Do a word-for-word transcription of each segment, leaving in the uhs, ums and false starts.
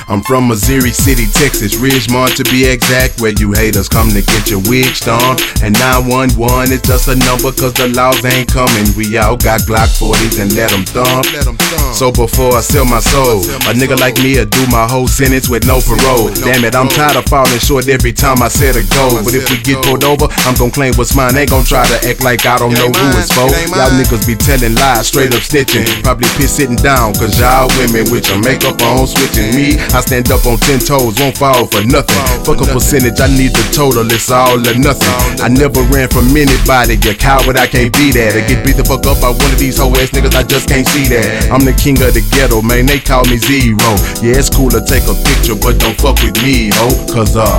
I'm from Missouri City, Texas, Ridgemont to be exact, where you haters come to get your wig stomped. And nine one one is just a number cause the laws ain't coming. We all got Glock forties and let them thump. So before I sell my soul, a nigga like me will do my whole sentence with no parole. Damn it, I'm tired of falling short every time I set a goal. But if we get pulled over, I'm gon' claim what's mine. Ain't gon' try to act like I don't know who it's for. Y'all niggas be telling lies, straight up snitching. Probably piss sitting down cause y'all women with your makeup on switching. Me, I stand up on ten toes, won't fall for nothing. Fuck a percentage, I need the total, it's all or nothing. I never ran from anybody, you coward, I can't be that. I get beat the fuck up by one of these hoe ass niggas, I just can't see that. I'm the king of the ghetto, man, they call me Zero. Yeah, it's cool to take a picture, but don't fuck with me, ho, cause uh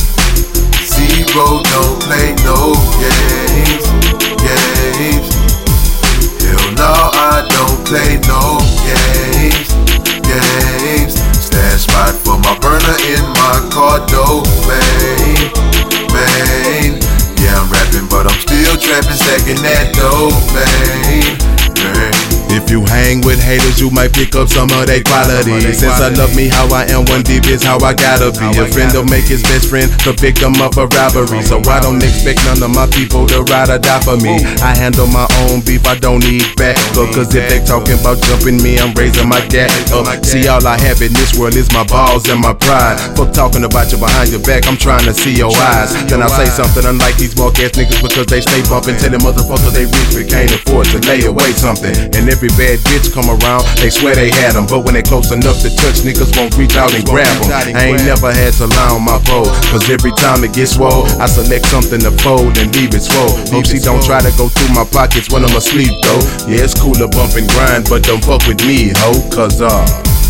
Zero don't play no games, games. Hell no, I don't play no games, games. Stash spot for my burner in my car domain, main. Yeah, I'm rapping, but I'm still trapping, stacking that domain, main. If you hang with haters, you might pick up some of their qualities. Since I love me how I am, one deep is how I gotta be. A friend will make his best friend the victim of a robbery. So I don't expect none of my people to ride or die for me. I handle my own beef, I don't need backup. Cause if they talking about jumping me, I'm raising my gat up. See, all I have in this world is my balls and my pride. Fuck talking about you behind your back, I'm trying to see your eyes. Then I say something unlike these walk ass niggas because they stay bumping. Tell them motherfuckers they rich but can't afford to lay away something. And every bad bitch come around, they swear they had them. But when they close enough to touch, niggas won't reach out and grab them. I ain't never had to lie on my pole, cause every time it gets swole, I select something to fold and leave it swole. Hope she don't try to go through my pockets when I'm asleep though. Yeah, it's cool to bump and grind, but don't fuck with me, ho, cause uh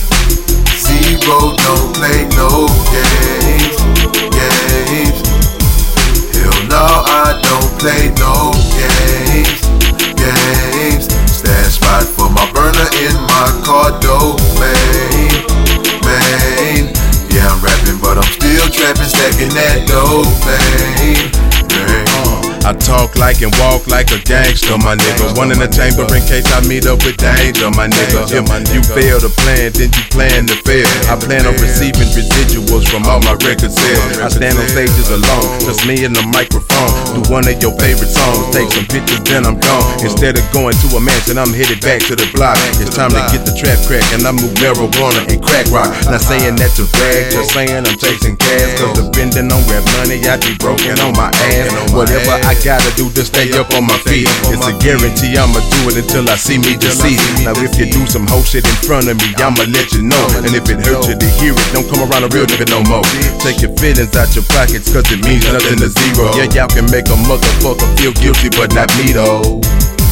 Zero don't play no games, games. Hell no, I don't play no games, games. Stash spot for my burner in my car domain, main. Yeah, I'm rapping, but I'm still trapping, stacking that domain, main. I talk like and walk like a gangster, my nigga. One in the chamber in case I meet up with danger, my nigga. If you fail to plan, then you plan to fail. I plan on receiving residuals from all my record sales. I stand on stages alone, just me and the microphone. Do one of your favorite songs, take some pictures, then I'm gone. Instead of going to a mansion, I'm headed back to the block. It's time to get the trap crack, and I move marijuana and crack rock. Not saying that to brag, just saying I'm chasing cash. Cause depending on rap money, I be broken on my ass. Whatever I gotta do to stay up on my feet, it's a guarantee I'ma do it until I see me deceased. Now if you do some hoe shit in front of me, I'ma let you know. And if it hurts you to hear it, don't come around a real nigga no more. Take your feelings out your pockets cause it means nothing to zero. Yeah, y'all can make a motherfucker feel guilty, but not me though.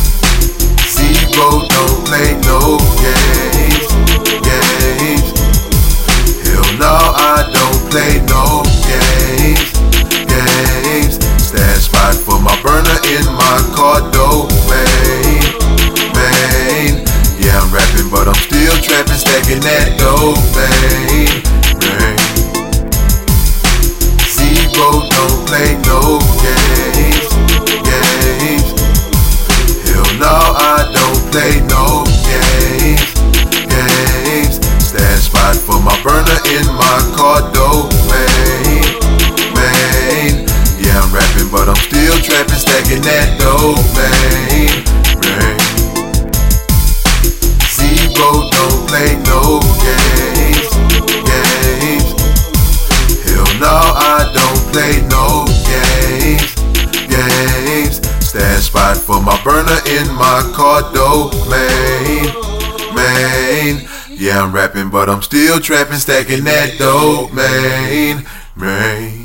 Zero don't play no games, games. Hell no, I don't play no games, games. Stash spot for my burner in my car domain, main. Yeah, I'm rapping, but I'm still trapping, stacking that domain, main. Zero don't play no games, games. Hell no, I don't play no games, games. Stash spot for my burner in my car domain, main. Yeah, I'm rapping, but I'm still trapping, stacking that domain, main. Zero don't play no games, games. Hell no, I don't play no games, games. Stash spot for my burner in my car domain, main. Yeah, I'm rapping, but I'm still trapping, stacking that domain, main.